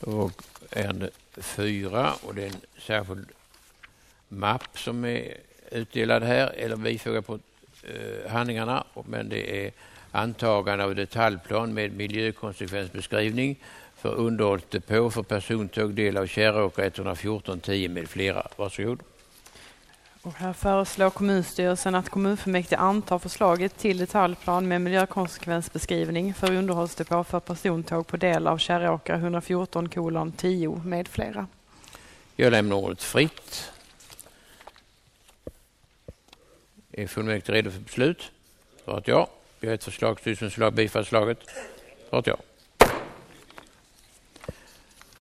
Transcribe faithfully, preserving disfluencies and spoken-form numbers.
Och ärende fyra, och det är en särskild mapp som är utdelad här eller bifogar på eh, handlingarna, men det är antagande av detaljplan med miljökonsekvensbeskrivning för underhållsdepå för persontåg, del av Kärråkra ett fjorton tio med flera. Varsågod. Och här föreslår kommunstyrelsen att kommunfullmäktige antar förslaget till detaljplan med miljökonsekvensbeskrivning för underhållsdepå för persontåg på del av Kärråkra ett fjorton tio med flera. Jag lämnar ordet fritt. Är fullmäktige redo för beslut? För att ja. Vi har ett förslag, styrelsens förslag, bifallslaget. För att ja.